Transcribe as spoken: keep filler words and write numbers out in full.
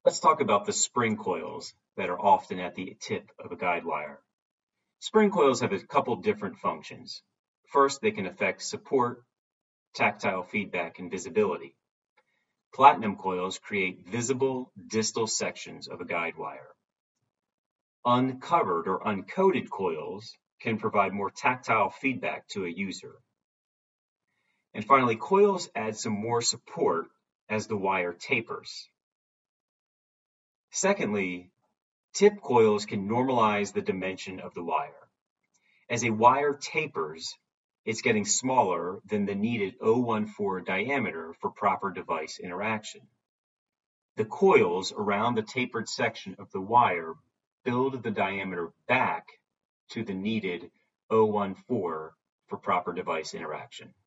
Let's talk about the spring coils that are often at the tip of a guide wire. Spring coils have a couple different functions. First, they can affect support, tactile feedback, and visibility. Platinum coils create visible distal sections of a guide wire. Uncovered or uncoated coils can provide more tactile feedback to a user. And finally, coils add some more support as the wire tapers. Secondly, tip coils can normalize the dimension of the wire. As a wire tapers, it's getting smaller than the needed zero point one four diameter for proper device interaction. The coils around the tapered section of the wire build the diameter back to the needed zero point one four for proper device interaction.